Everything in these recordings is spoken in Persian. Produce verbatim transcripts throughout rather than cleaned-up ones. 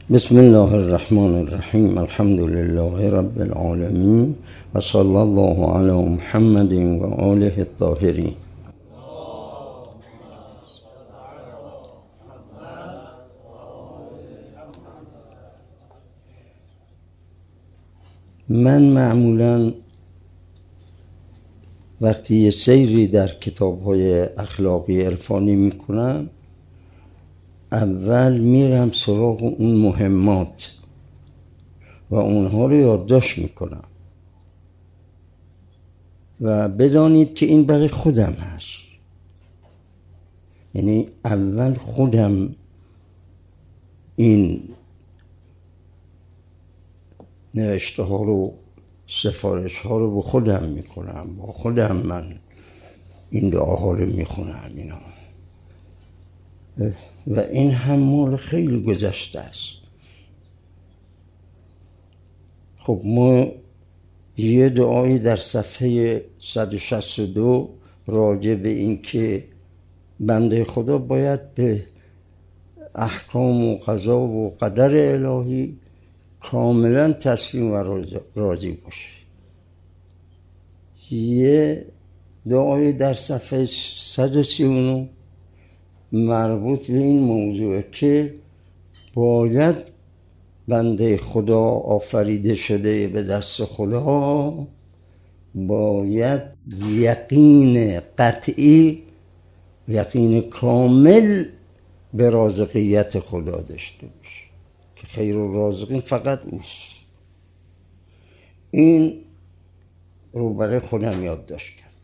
بسم الله الرحمن الرحیم. الحمد لله رب العالمین و صلی الله علی محمد و آله الطاهرین. من معمولا وقتی یه سیری در کتاب‌های اخلاقی عرفانی میکنم، اول میرم سراغ اون مهمات و اونها رو یادداشت میکنم و بدانید که این برای خودم هست. یعنی اول خودم این نوشته ها رو، سفارش ها رو به خودم میکنم، با خودم من این دعاها رو میخونم اینا. و این هم مال خیلی گذشته است. خب ما یه دعایی در صفحه صد و شصت و دو راجع به این که بنده خدا باید به احکام و قضا و قدر الهی کاملا تسلیم و راضی باشه. یه دعای در صفحه صد و سی و نه مربوط به این موضوع که باید بنده خدا آفریده شده به دست خدا باید یقین قطعی، یقین کامل به رازقیت خدا داشته باشه که خیر الرازقین فقط اوست. این رو برای خودم یادداشت کردم.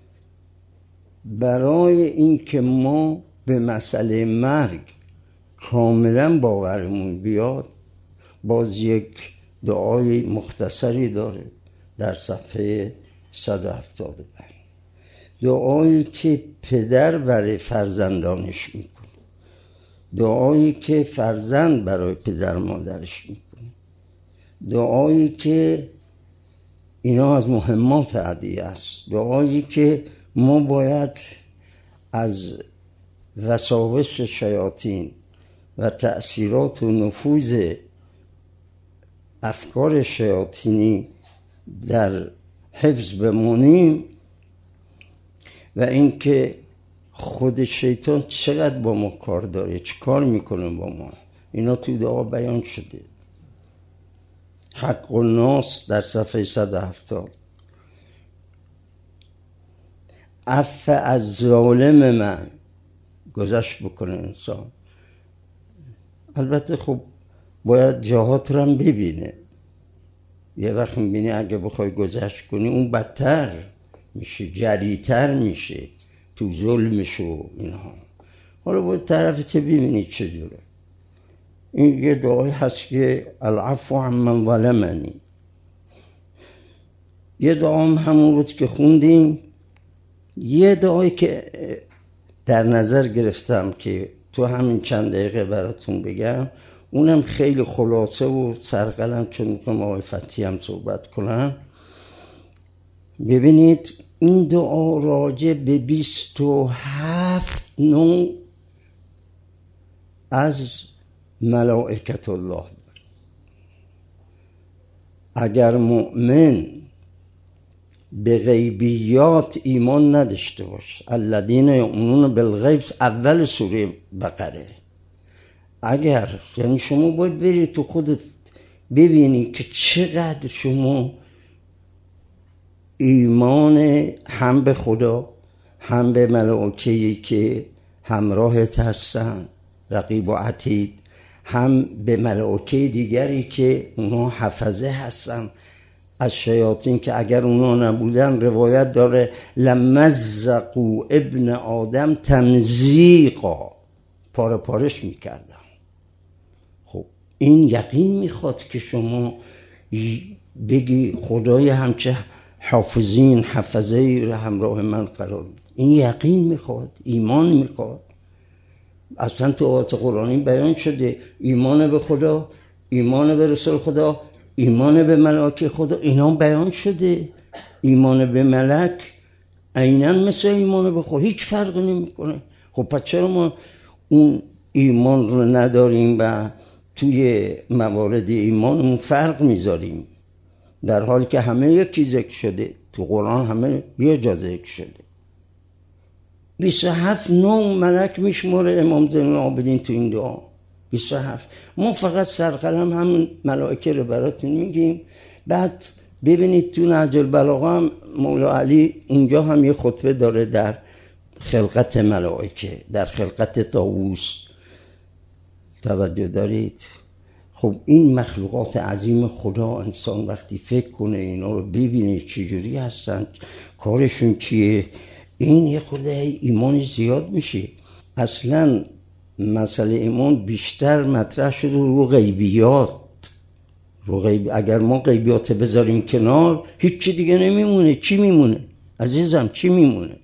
برای این که ما به مسئله مرگ کاملا باورمون بیاد، باز یک دعای مختصری داره در صفحه صد و هفتاد و پنج. دعایی که پدر برای فرزندانش میکنه، دعایی که فرزند برای پدر مادرش میکنه، دعایی که اینا از مهمات عادیه است، دعایی که ما باید از وساوس شیاطین و تأثیرات و نفوذ افکار شیاطینی در حفظ بمونیم و اینکه خود شیطان چقدر با ما کار داره، چه کار میکنه با ما، اینا تو دعا بیان شده. حق الناس در صفحه صد و هفتاد. عفو از ظالم من، گذشت بکنه انسان. البته خب باید جهات رو هم ببینه. یه وقت میبینی اگه بخوای گذشت کنی اون بدتر میشه، جریتر میشه تو ظلمش و اینها. حالا باید طرفت ببینی چجوره. این یه دعای هست که العفو عن من ظلمنی. یه دعا هم همون بود که خوندیم. یه دعایی که در نظر گرفتم که تو همین چند دقیقه براتون بگم، اونم خیلی خلاصه و سرقلم، چون میخوام آقای فتحی هم صحبت کنم. ببینید این دعا راجع به بیست و هفت نوع از ملائکت الله داره. اگر مؤمن به غیبیات ایمان نداشته باشه، الذین یؤمنون بالغیب، اول سوره بقره، اگر یعنی شما باید برید تو خودت ببینی که چقدر شما ایمان هم به خدا، هم به ملائکه‌ای که همراهت هستن، رقیب و عتید، هم به ملائکه دیگری که اونا حفظه هستن از شیاطین، که اگر اونا نبودن روایت داره لمزقوا ابن آدم تمزیقا، پاره پارش میکردن. خب این یقین میخواد که شما بگی خدای همچه حافظین حفظه رو همراه من قرار بده. این یقین میخواد، ایمان میخواد. اصلا تو آیات قرآنی بیان شده ایمان به خدا، ایمان به رسول خدا، ایمان به ملائکه خدا، اینا بیان شده. ایمان به ملک عیناً مثل ایمان به خدا، هیچ فرقی نمیکنه. خب پس چرا ما اون ایمان رو نداریم و توی موارد ایمانمون فرق میذاریم، در حالی که همه یکی ذکر شده تو قرآن، همه یه جا ذکر شده. بیست و هفت نوع ملک میشماره امام زین العابدین تو این دعا. بیست و هفت. ما فقط سرقلم همون ملائکه رو براتون میگیم. بعد ببینید تو نهج البلاغه هم مولا علی اونجا هم یه خطبه داره در خلقت ملائکه، در خلقت طاووس. توجه دارید؟ خب این مخلوقات عظیم خدا، انسان وقتی فکر کنه اینا رو ببینه چجوری هستن، کارشون چیه، این یه خورده ایمان زیاد میشه. اصلا مسئله ایمان بیشتر مطرح شده رو غیبیات، رو غیب. اگر ما غیبیات بذاریم کنار هیچ چی دیگه نمیمونه. چی میمونه عزیزم؟ چی میمونه؟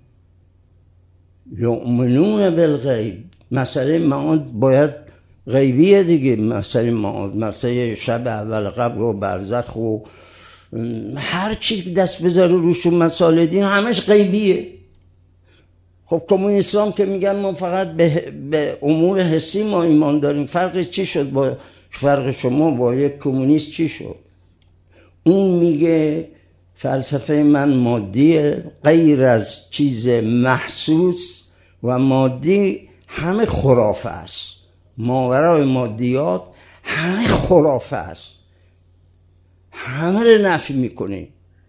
یؤمنون بالغیب. مسئله معاد باید غیبیه دیگه. مسئله معاد، مسئله شب اول قبر و برزخ و هر چی دست بذاره روشون مسائل دین همش غیبیه. خب کمونیستان که میگن ما فقط به, به امور حسی ما ایمان داریم، فرق چی شد با فرق شما با یک کمونیست چی شد؟ اون میگه فلسفه من مادیه، غیر از چیز محسوس و مادی همه خرافه است، ماورای مادیات همه خرافه است، همه رو نفی میکنه.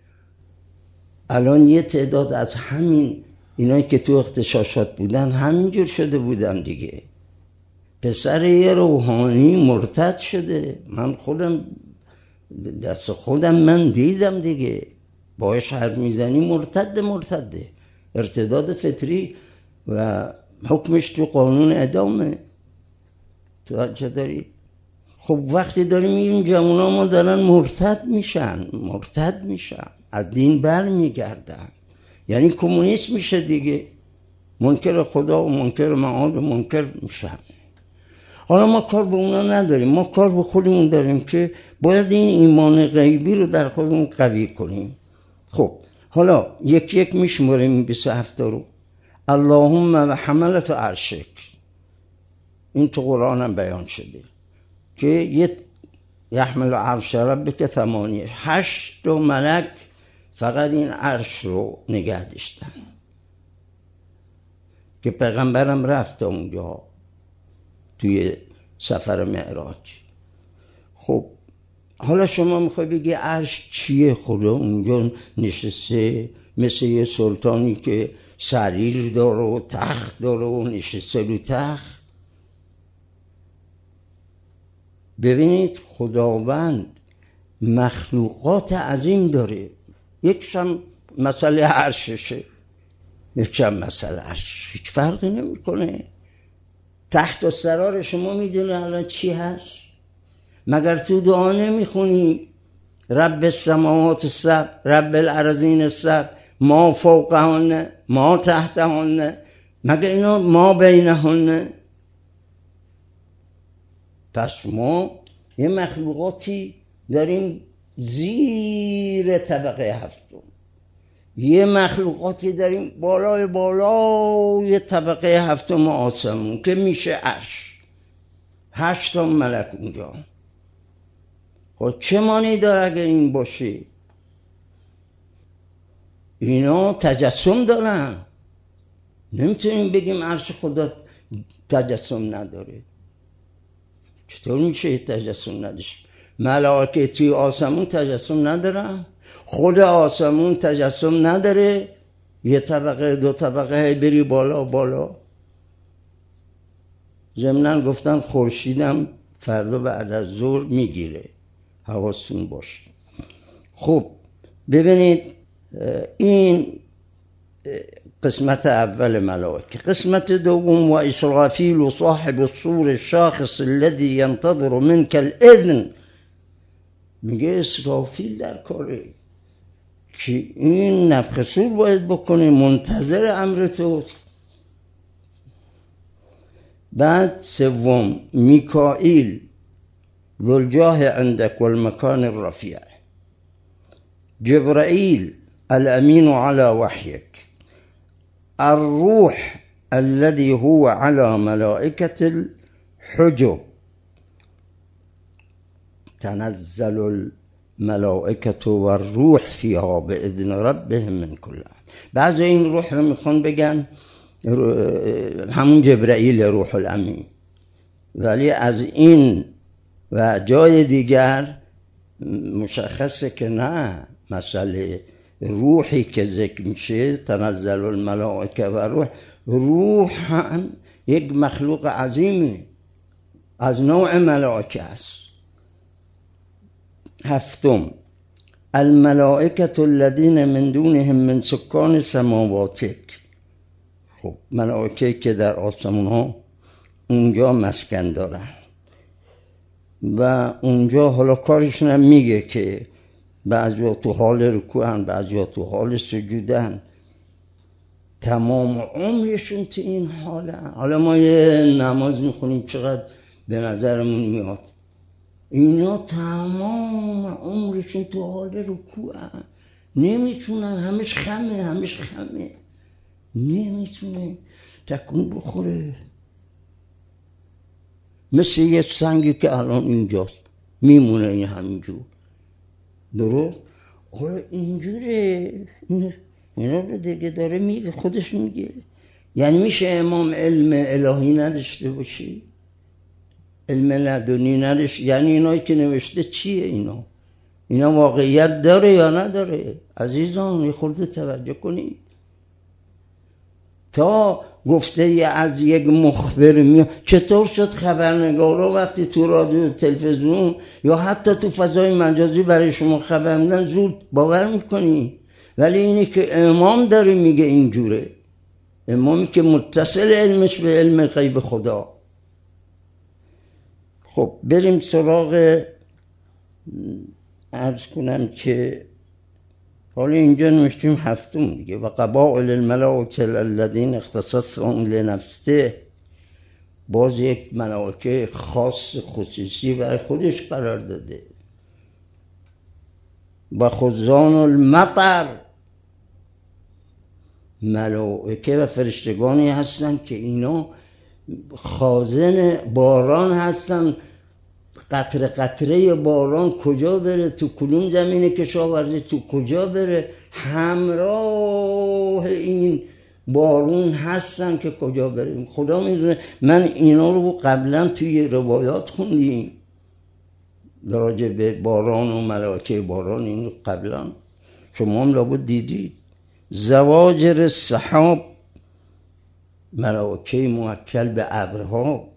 الان یه تعداد از همین اینایی که تو اغتشاشات بودن همینجور شده بودن دیگه. پسر یه روحانی مرتد شده، من خودم دست خودم من دیدم دیگه، باش حرف میزنی مرتد مرتده، ارتداد فطری و حکمش تو قانون اعدامه. توجه دارید؟ خب وقتی داریم این جوونا ما دارن مرتد میشن، مرتد میشن، از دین بر میگردن، یعنی کمونیست میشه دیگه، منکر خدا و منکر معاد و منکر میشن. حالا ما کار به اونا نداریم، ما کار به خودمون داریم که باید این ایمان غیبی رو در خودمون قوی کنیم. خب حالا یک یک میشماریم این بیست و هفت رو. اللهم و حملت عرشک، این تو قرآن هم بیان شده که یه یحمل عرش ربک ثمانیه، هشت و ملک فقط این عرش رو نگه داشتن که پیغمبرم رفت اونجا توی سفر معراج. خب حالا شما میخوای بگی عرش چیه؟ خدا اونجا نشسته مثل یه سلطانی که سریر داره و تخت داره و نشسته رو تخت؟ ببینید خداوند مخلوقات عظیم داره، یکشم مسئله عرششه، یکشم مسئله عرش، هیچ فرقی نمیکنه. تحت و سرار شما میدونه الان چی هست؟ مگر تو دعا نمیخونی رب السماوات السبع رب الارضین السبع ما فوقهن ما تحتهن؟ مگر اینا ما بینهن؟ پس ما یه مخلوقاتی داریم زیر طبقه هفتم، یه مخلوقاتی داریم بالای بالای طبقه هفتم آسمون که میشه عرش، هشت تا ملک اونجا. خب چه معنی داره اگه این باشه؟ اینا تجسم دارن، نمیتونیم بگیم عرش خدا تجسم نداره. چطور میشه تجسم نداشت؟ ملائکه توی آسمون تجسم ندارن، خود آسمون تجسم نداره، یه طبقه دو طبقه بری بالا بالا. ضمناً گفتن خورشیدم فردا بعد از ظهر میگیره، حواستون باشه. خب ببینید این قسمت اول ملائکه. قسمت دوم و اسرافیل و صاحب الصور الشاخص الذي ينتظر منك الاذن، میگه اسرافیل در کاره که این نفخ صور باید بکنه، منتظر امر تو. بعد سوم میکائیل ذو الجاه عندك والمكان الرفيع، جبرائيل الأمين على وحيك، الروح الذي هو على ملائكة الحجب، تنزل الملائکه و روح فیها به اذن ربهم من کل امر. بعضی این روح رو میخوان بگن همون جبرائیل روح الامین، ولی از این و جای دیگر مشخصه که نه، مسئله روحی که ذکر میشه تنزل الملائکه و روح، روح هم یک مخلوق عظیمی از نوع ملائکه است. هفتم الملائکه الذین من دونهم من سکان سماواتک. خب ملائکه که در آسمان ها اونجا مسکن دارن و اونجا حالا کارشون هم میگه که بعضیا تو حال رکوعن، بعضیا تو حال سجودن، تمام عمرشون تو این حاله. حالا ما یه نماز میخونیم چقدر به نظرمون میاد، اینا تمام عمرشون تو حال رکوعن، نمیتونن، همش خمه همش خمه نمیتونه تکون بخوره، مثل یه سنگی که الان اینجاست میمونه این همینجور. درست؟ آره اینجوره. اینا رو دیگه داره میگه، خودش میگه. یعنی میشه امام علم الهی نداشته باشی، علم لدنی نداشته؟ یعنی اینایی که نوشته چیه اینا؟ اینا واقعیت داره یا نداره؟ عزیزان یه خورده توجه کنید. تا گفته از یک مخبر میاد، چطور شد خبرنگارا وقتی تو رادیو تلویزیون یا حتی تو فضای مجازی برای شما خبر میدن زود باور میکنی؟ ولی اینی که امام داره میگه اینجوره، امامی که متصل علمش به علم غیب خدا. خب بریم سراغ، عرض کنم که حالا اینجا نوشتیم هفتم دیگه، و قبائل الملائکه الذین اختصصهم لنفسه، باز یک ملائکه خاص خصوصی برای خودش قرار داده. و خزان المطر، ملائکه و فرشتگانی هستن که اینا خازن باران هستن. قطره قطره باران کجا بره، تو کدوم زمین کشاورزی، تو کجا بره، همراه این بارون هستن که کجا بره خدا میدونه. من اینا رو قبلا توی روایات خوندیم راجع به باران و ملائکه باران، این قبلا شما هم لابد دیدید. زواجر السحاب، ملائکه موکل به ابرها.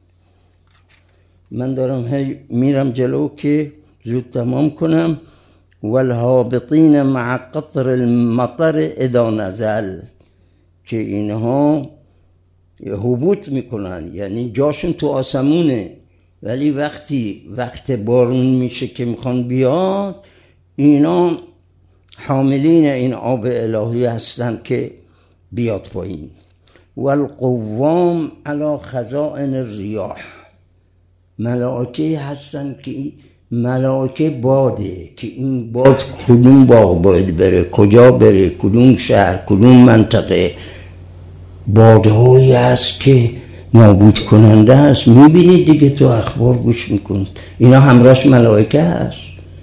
من دارم هی میرم جلو که زود تمام کنم. والهابطین مع قطر المطر اذا نزل، که اینها هبوط میکنن، یعنی جاشون تو آسمونه، ولی وقتی وقت بارون میشه که میخوان بیاد، اینا حاملین این آب الهی هستن که بیاد پایین. والقوام علی خزائن الریاح، ملائکه هستن که ملائکه باده، که این باد کدوم باغ باید بره، کجا بره، کدوم شهر، کدوم منطقه. بادهایی هست که نابود کننده هست، میبینید دیگه تو اخبار گوش میکنید، اینا همراهش ملائکه هست.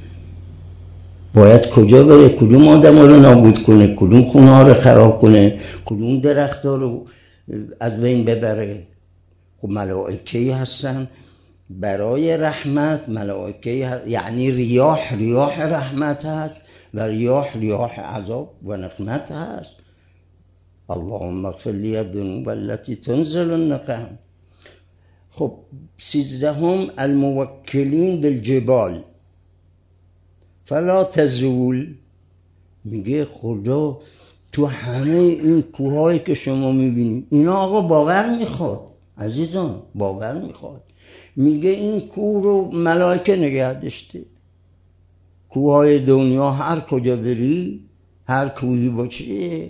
باید کجا بره، کدوم آدم رو نابود کنه، کدوم خونه ها رو خراب کنه، کدوم درخت ها رو از بین ببره. خب ملائکه هستن برای رحمت. ملائکه یعنی ریاح، ریاح رحمت هست و ریاح ریاح عذاب و نقمت هست. اللهم اغفر لی الذنوب التي تنزل النقم. خب سیزدهم الموکلین بالجبال فلا تزول، میگه خدا تو همه این کوهایی که شما میبینید، اینا آقا باور میخواد عزیزان، باور میخواد. میگه این کوه رو ملائکه نگه داشته. کوههای دنیا هر کجا بری، هر کوهی باشه،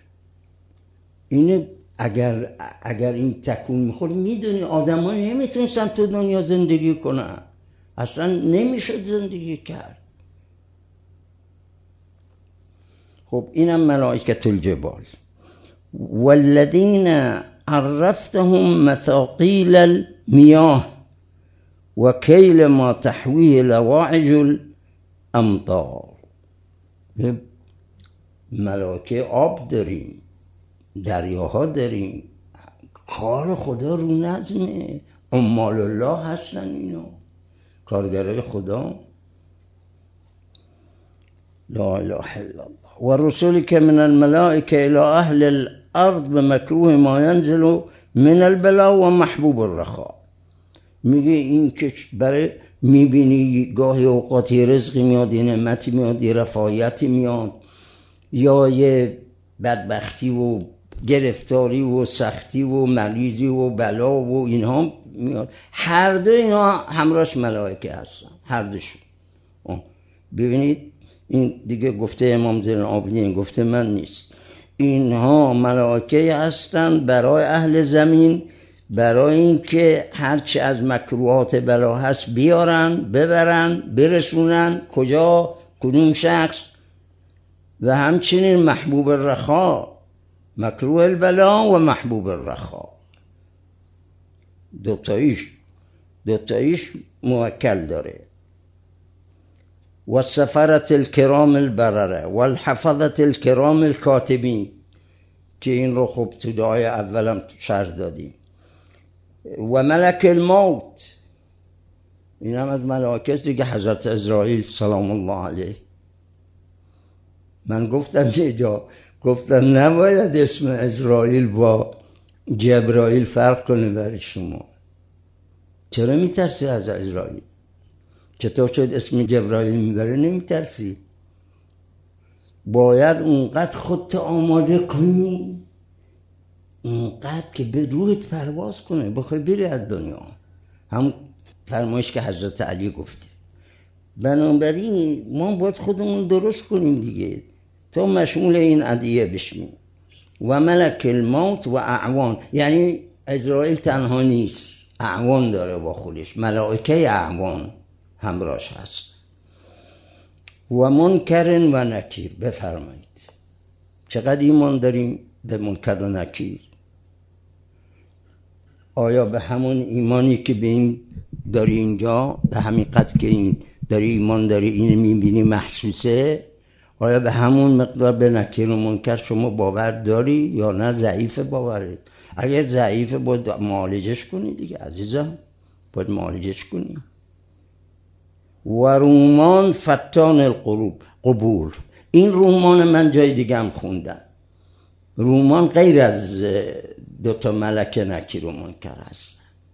اینه اگر اگر این تکون میخوره، میدونی آدم ها نمیتونستن تو دنیا زندگی کنن، اصلا نمیشد زندگی کرد. خب اینم ملائکة الجبال. والذین عرفتهم مثاقیل المیاه، و کیل ما تحویه لواعج الامطار. ملائکه آب داریم، دریاها داریم، کار خدا رو نظمه، عمال الله هستن اینا، کارگرای خدا. لا اله الا الله. و رسولی که من الملائکه الى اهل الارض بمکروه ما ینزل من البلا و محبوب الرخاء. میگه این که برای میبینی گاهی اوقاتی رزقی میاد، یه نعمتی میاد، یه رفاهیتی میاد، یا یه بدبختی و گرفتاری و سختی و مریضی و بلا و اینها میاد، هر دو اینا همراهش ملائکه هستن، هر دوشون. ببینید این دیگه گفته امام زین العابدین، گفته من نیست، اینها ملائکه هستن برای اهل زمین، برای اینکه هرچی از مکروهات بلا هست بیارن، ببرن، برسونن کجا، کدوم شخص. و همچنین محبوب الرخاء، مکروه البلا و محبوب الرخاء، دوتاییش دوتاییش موکل داره. و سفرت الکرام البرره و الحفظت الکرام الکاتبین، که این رو خب تو دعای اولم شرح دادیم. و ملک الموت، این هم از ملائکه است دیگه، حضرت عزرائیل سلام الله علیه. من گفتم یه جا، گفتم نباید اسم عزرائیل با جبرائیل فرق کنه برای شما. چرا میترسی از عزرائیل؟ چطور شد اسم جبرائیل میبره نمیترسی؟ باید اونقدر خودت آماده کنی، اونقدر که به روحت پرواز کنه، بخوای بری از دنیا. هم فرمایش که حضرت علی گفته. بنابراین ما باید خودمون درست کنیم دیگه تا مشمول این ادعیه بشیم. و ملک الموت و اعوان، یعنی عزرائیل تنها نیست، اعوان داره با خودش، ملائکه اعوان همراهش هست. و منکر و نکیر. بفرمایید چقدر ایمان داریم به منکر و نکیر؟ آیا به همون ایمانی که به این داری اینجا، به همین قدر که این داری ایمان داری این میبینی محسوسه، آیا به همون مقدار به نکیر و منکر شما باور داری یا نه ضعیف باورید؟ اگر ضعیف باید معالجش کنی دیگه عزیزم، باید معالجش کنی. و رومان فتان القلوب قبول. این رومان من جای دیگه هم خوندم، رومان غیر از دوتا ملک نکیر و منکر هست.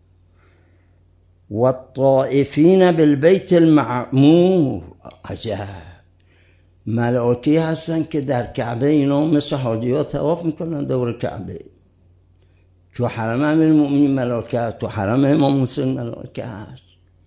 و الطائفین بالبیت المعمور، عجب، ملائکه هستن که در کعبه اینا مثل حاجی‌ها طواف میکنن دور کعبه. تو حرم امیرالمؤمنین ملائکه هست، تو حرم امام حسین ملائکه هست.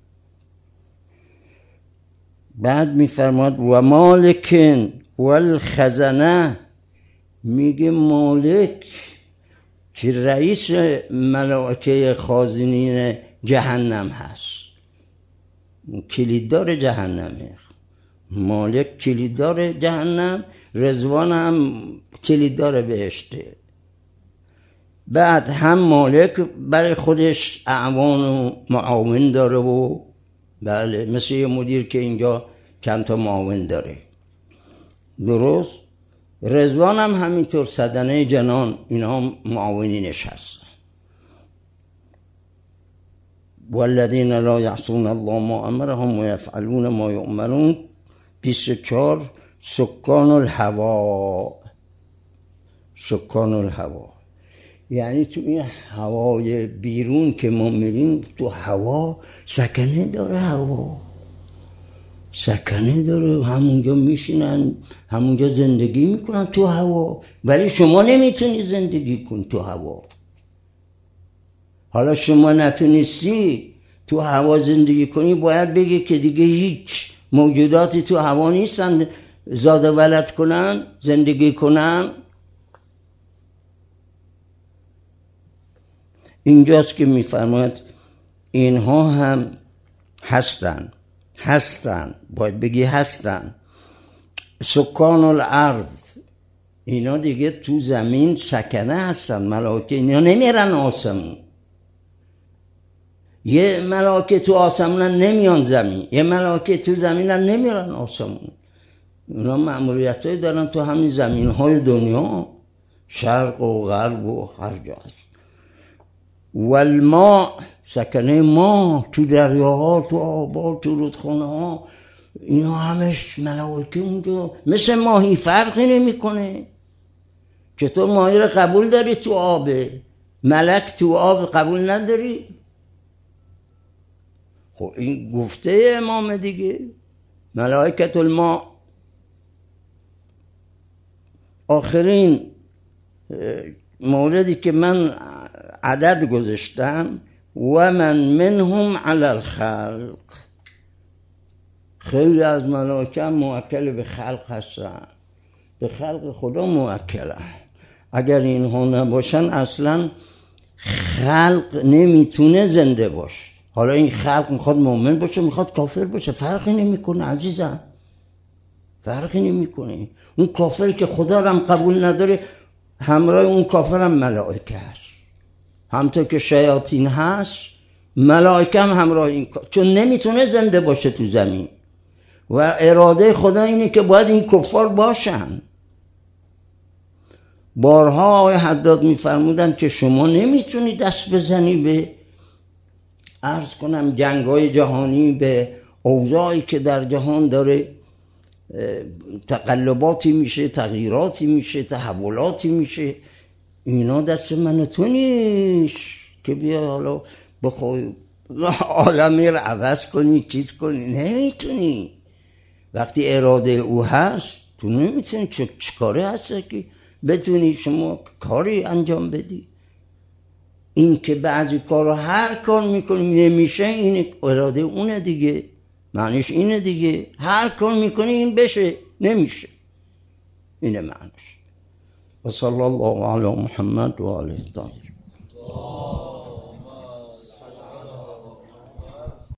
بعد میفرماد و مالکن والخزنه، میگه مالک که رئیس ملائکه خازنین جهنم هست، کلیددار جهنمه. مالک کلیددار جهنم، رضوان هم کلیددار بهشته. بعد هم مالک برای خودش اعوان و معاون داره و بله، مثل یه مدیر که اینجا چند تا معاون داره، درست. رضوان هم همینطور، صدنه جنان اینا معاونینش هست. والذین لا یعصون الله ما امرهم و یفعلون ما یؤمرون. بیست و چهار سکان الهوا. سکان الهوا یعنی تو این هوای بیرون که ما میریم، تو هوا سکنه داره، هوا سکنه داره، همونجا میشینن، همونجا زندگی میکنن تو هوا. ولی شما نمیتونی زندگی کن تو هوا. حالا شما نتونستی تو هوا زندگی کنی، باید بگی که دیگه هیچ موجوداتی تو هوا نیستن زاد و ولد کنن، زندگی کنن. اینجاست که میفرماید اینها هم هستن، هستن، باید بگی هستن. سکان الارض، اینا دیگه تو زمین سکنه هستن، ملائکه اینا نمیرن آسمون. یه ملائکه تو آسمونن نمیان زمین، یه ملائکه تو زمینن نمیرن آسمون. اونا مأموریتایی دارن تو همین زمینهای دنیا، شرق و غرب و هر جا هست. والماء، سکنه ما، تو دریاها، تو آبا، تو رودخانه ها، اینا همش ملائکه اونجا. مثل ماهی فرقی نمیکنه. چطور ماهی رو قبول داری تو آبه، ملک تو آب قبول نداری؟ خب این گفته امام دیگه، ملائکت الماء. آخرین موردی که من عدد گذاشتم، و من منهم علی الخلق، خیلی از ملائکه موکل به خلق هستن، به خلق خدا موکلن. اگر اینها نباشن اصلا خلق نمیتونه زنده باشه. حالا این خلق میخواد مؤمن باشه میخواد کافر باشه، فرقی نمیکنه عزیزم، فرقی نمیکنه. اون کافر که خدا رو هم قبول نداره، همراه اون کافر هم ملائکه هست. همطور که شیاطین هست، ملائکه هم همراه این کافر، چون نمیتونه زنده باشه تو زمین. و اراده خدا اینه که باید این کفار باشن. بارها آقای حداد میفرمودن که شما نمیتونی دست بزنی به عرض کنم جنگ‌های جهانی، به اوضاعی که در جهان داره تقلباتی میشه، تغییراتی میشه، تحولاتی میشه. اینا دست من تو نیست که بیا حالا بخوای عالمی رو عوض کنی چیز کنی، نمیتونی. وقتی اراده او هست تو نمیتونی. چه کاری هست که بتونی شما کاری انجام بدی؟ این که بعضی کارو هر کار میکنی نمیشه، این اراده اونه دیگه، معنیش اینه دیگه. هر کار میکنی این بشه نمیشه، اینه معنیش. و صلی الله علی محمد و آله الطاهرین.